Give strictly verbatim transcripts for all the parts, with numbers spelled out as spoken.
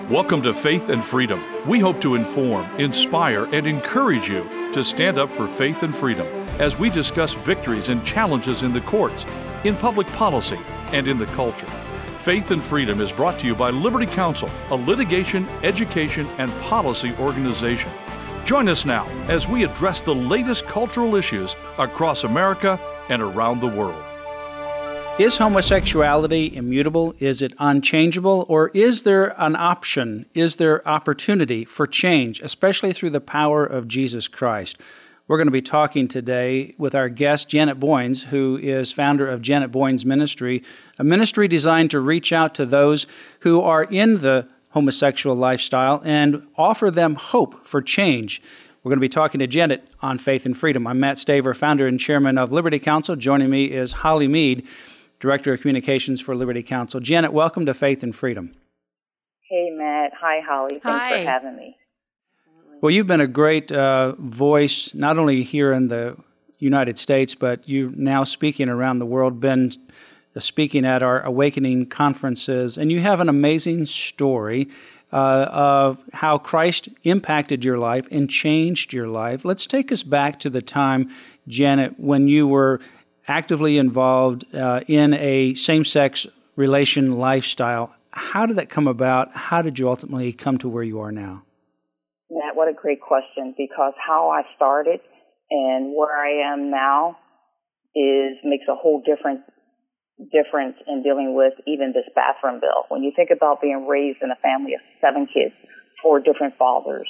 Welcome to Faith and Freedom. We hope to inform, inspire, and encourage you to stand up for faith and freedom as we discuss victories and challenges in the courts, in public policy, and in the culture. Faith and Freedom is brought to you by Liberty Counsel, a litigation, education, and policy organization. Join us now as we address the latest cultural issues across America and around the world. Is homosexuality immutable? Is it unchangeable? Or is there an option? Is there opportunity for change, especially through the power of Jesus Christ? We're going to be talking today with our guest, Janet Boynes, who is founder of Janet Boynes Ministry, a ministry designed to reach out to those who are in the homosexual lifestyle and offer them hope for change. We're going to be talking to Janet on Faith and Freedom. I'm Matt Staver, founder and chairman of Liberty Counsel. Joining me is Holly Mead, Director of Communications for Liberty Counsel. Janet, welcome to Faith and Freedom. Hey, Matt. Hi, Holly. Thanks Hi. for having me. Well, you've been a great uh, voice, not only here in the United States, but you're now speaking around the world, been speaking at our Awakening conferences, and you have an amazing story uh, of how Christ impacted your life and changed your life. Let's take us back to the time, Janet, when you were actively involved uh, in a same-sex relation lifestyle. How did that come about? How did you ultimately come to where you are now? Matt, what a great question, because how I started and where I am now is makes a whole different difference in dealing with even this bathroom bill. When you think about being raised in a family of seven kids, four different fathers.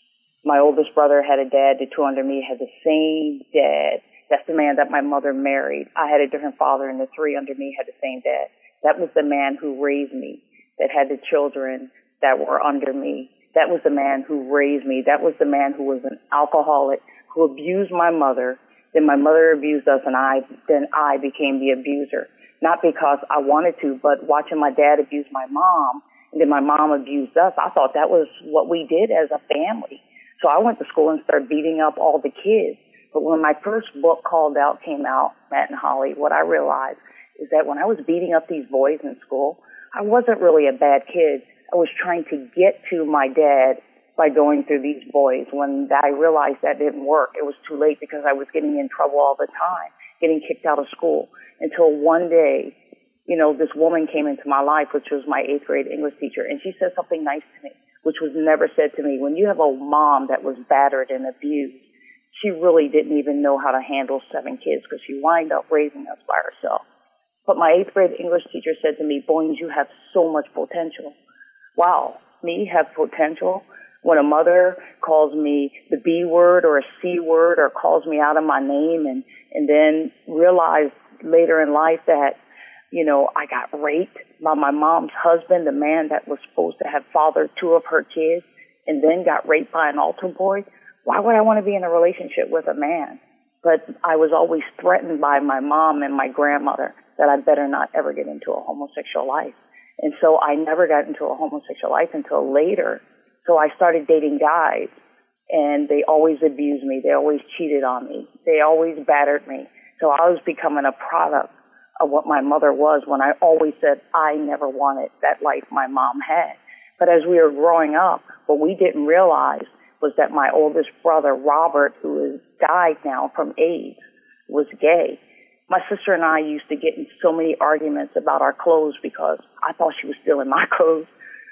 My oldest brother had a dad, the two under me had the same dad. That's the man that my mother married. I had a different father, and the three under me had the same dad. That was the man who raised me, that had the children that were under me. That was the man who raised me. That was the man who was an alcoholic, who abused my mother. Then my mother abused us, and I then I became the abuser. Not because I wanted to, but watching my dad abuse my mom, and then my mom abused us, I thought that was what we did as a family. So I went to school and started beating up all the kids. But when my first book, Called Out, came out, Matt and Holly, what I realized is that when I was beating up these boys in school, I wasn't really a bad kid. I was trying to get to my dad by going through these boys. When I realized that didn't work, it was too late because I was getting in trouble all the time, getting kicked out of school, until one day, you know, this woman came into my life, which was my eighth grade English teacher, and she said something nice to me, which was never said to me. When you have a mom that was battered and abused, she really didn't even know how to handle seven kids because she wound up raising us by herself. But my eighth grade English teacher said to me, Boynes, you have so much potential. Wow, me have potential? When a mother calls me the B word or a C word or calls me out of my name and, and then realize later in life that, you know, I got raped by my mom's husband, the man that was supposed to have fathered two of her kids, and then got raped by an altar boy. Why would I want to be in a relationship with a man? But I was always threatened by my mom and my grandmother that I better not ever get into a homosexual life. And so I never got into a homosexual life until later. So I started dating guys, and they always abused me. They always cheated on me. They always battered me. So I was becoming a product of what my mother was when I always said I never wanted that life my mom had. But as we were growing up, what we didn't realize was that my oldest brother, Robert, who has died now from AIDS, was gay. My sister and I used to get in so many arguments about our clothes because I thought she was stealing my clothes.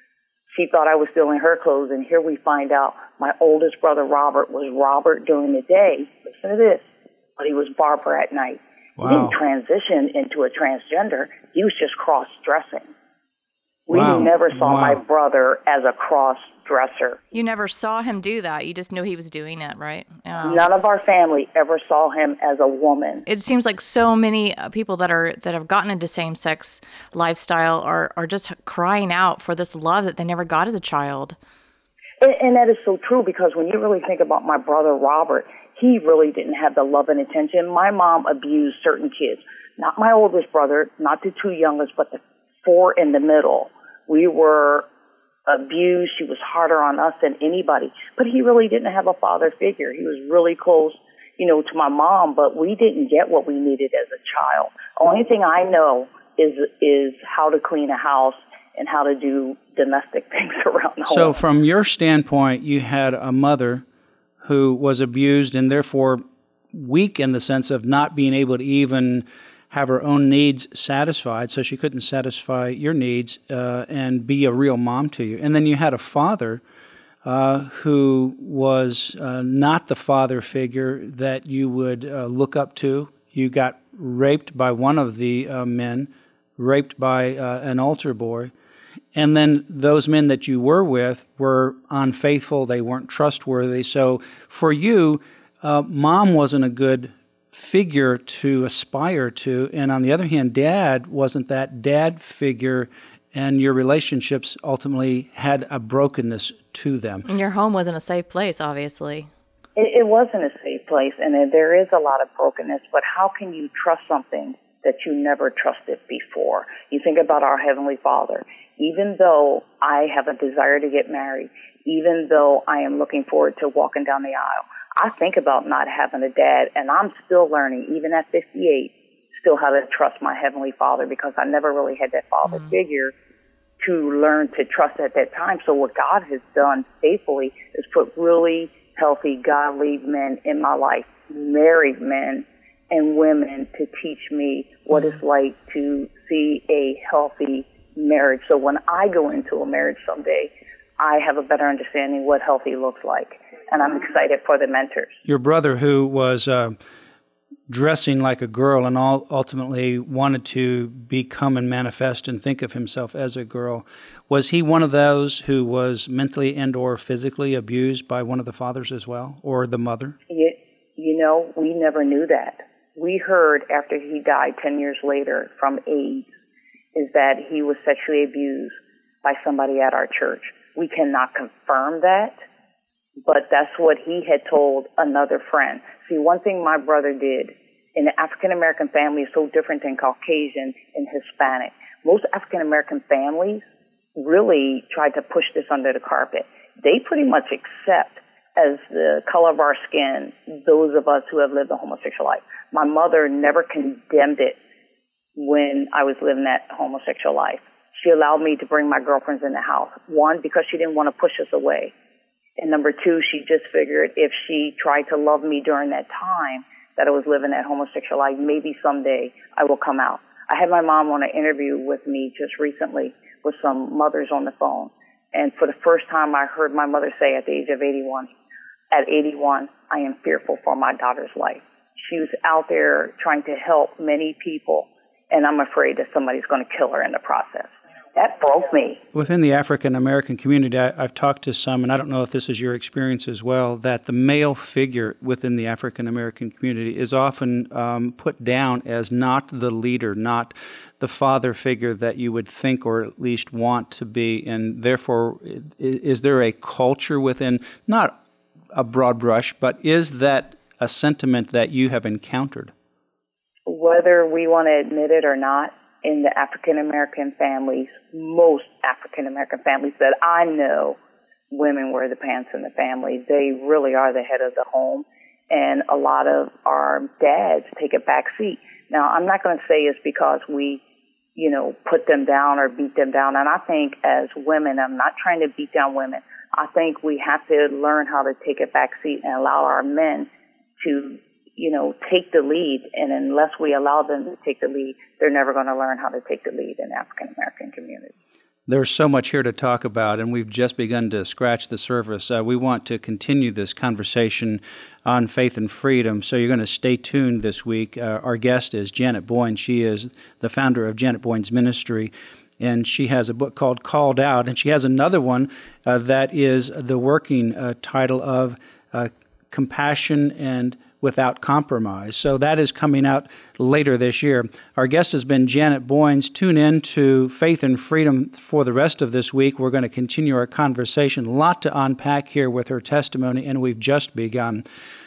She thought I was stealing her clothes, and here we find out my oldest brother, Robert, was Robert during the day. Listen to this. But he was Barbara at night. Wow. He didn't transition into a transgender. He was just cross-dressing. We Wow. never saw Wow. my brother as a cross-dresser. You never saw him do that. You just knew he was doing it, right? Oh. None of our family ever saw him as a woman. It seems like so many uh, people that are that have gotten into same-sex lifestyle are, are just crying out for this love that they never got as a child. And, and that is so true, because when you really think about my brother Robert, he really didn't have the love and attention. My mom abused certain kids. Not my oldest brother, not the two youngest, but the four in the middle. We were abused. She was harder on us than anybody. But he really didn't have a father figure. He was really close, you know, to my mom, but we didn't get what we needed as a child. Only thing I know is is how to clean a house and how to do domestic things around the home. So from your standpoint, you had a mother who was abused and therefore weak in the sense of not being able to even have her own needs satisfied, so she couldn't satisfy your needs uh, and be a real mom to you. And then you had a father uh, who was uh, not the father figure that you would uh, look up to. You got raped by one of the uh, men, raped by uh, an altar boy. And then those men that you were with were unfaithful, they weren't trustworthy. So for you, uh, mom wasn't a good figure to aspire to. And on the other hand, dad wasn't that dad figure, and your relationships ultimately had a brokenness to them. And your home wasn't a safe place, obviously. It, it wasn't a safe place, and there is a lot of brokenness, but how can you trust something that you never trusted before? You think about our Heavenly Father. Even though I have a desire to get married, even though I am looking forward to walking down the aisle, I think about not having a dad, and I'm still learning, even at fifty-eight, still how to trust my Heavenly Father, because I never really had that father mm-hmm. figure to learn to trust at that time. So what God has done faithfully is put really healthy, godly men in my life, married men and women, to teach me what mm-hmm. it's like to see a healthy marriage. So when I go into a marriage someday, I have a better understanding what healthy looks like. And I'm excited for the mentors. Your brother, who was uh, dressing like a girl and all, ultimately wanted to become and manifest and think of himself as a girl, was he one of those who was mentally and or physically abused by one of the fathers as well, or the mother? You, you know, we never knew that. We heard after he died ten years later from AIDS is that he was sexually abused by somebody at our church. We cannot confirm that, but that's what he had told another friend. See, one thing my brother did in the African-American family is so different than Caucasian and Hispanic. Most African-American families really tried to push this under the carpet. They pretty much accept as the color of our skin those of us who have lived a homosexual life. My mother never condemned it when I was living that homosexual life. She allowed me to bring my girlfriends in the house. One, because she didn't want to push us away. And number two, she just figured if she tried to love me during that time that I was living that homosexual life, maybe someday I will come out. I had my mom on an interview with me just recently with some mothers on the phone. And for the first time, I heard my mother say at the age of eighty-one, at eighty-one, I am fearful for my daughter's life. She was out there trying to help many people, and I'm afraid that somebody's going to kill her in the process. That broke me. Within the African-American community, I, I've talked to some, and I don't know if this is your experience as well, that the male figure within the African-American community is often um, put down as not the leader, not the father figure that you would think or at least want to be. And therefore, is there a culture within, not a broad brush, but is that a sentiment that you have encountered? Whether we want to admit it or not, in the African-American families, most African-American families that I know, women wear the pants in the family. They really are the head of the home, and a lot of our dads take a back seat. Now, I'm not going to say it's because we, you know, put them down or beat them down, and I think as women, I'm not trying to beat down women. I think we have to learn how to take a back seat and allow our men to, you know, take the lead, and unless we allow them to take the lead, they're never going to learn how to take the lead in the African-American community. There's so much here to talk about, and we've just begun to scratch the surface. Uh, we want to continue this conversation on faith and freedom, so you're going to stay tuned this week. Uh, our guest is Janet Boynes. She is the founder of Janet Boynes Ministry, and she has a book called Called Out, and she has another one uh, that is the working uh, title of uh, Compassion and Without Compromise. So that is coming out later this year. Our guest has been Janet Boynes. Tune in to Faith and Freedom for the rest of this week. We're going to continue our conversation. A lot to unpack here with her testimony, and we've just begun.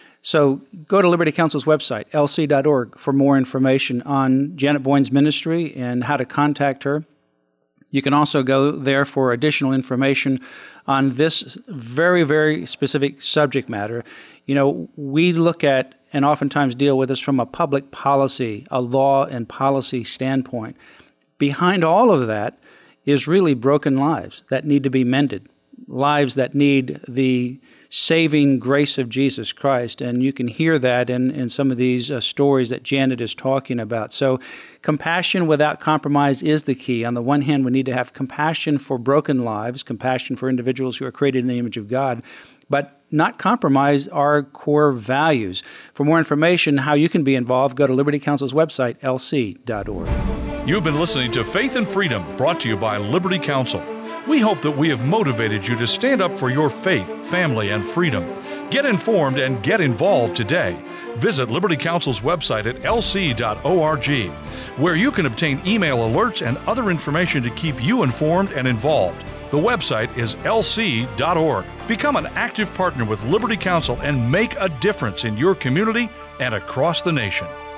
So go to Liberty Counsel's website, L C dot org, for more information on Janet Boynes Ministry and how to contact her. You can also go there for additional information on this very, very specific subject matter. You know, we look at and oftentimes deal with this from a public policy, a law and policy standpoint. Behind all of that is really broken lives that need to be mended, lives that need the saving grace of Jesus Christ. And you can hear that in, in some of these uh, stories that Janet is talking about. So compassion without compromise is the key. On the one hand, we need to have compassion for broken lives, compassion for individuals who are created in the image of God, but not compromise our core values. For more information how you can be involved, go to Liberty Counsel's website, L C dot org. You've been listening to Faith and Freedom, brought to you by Liberty Counsel. We hope that we have motivated you to stand up for your faith, family, and freedom. Get informed and get involved today. Visit Liberty Counsel's website at L C dot org, where you can obtain email alerts and other information to keep you informed and involved. The website is L C dot org. Become an active partner with Liberty Counsel and make a difference in your community and across the nation.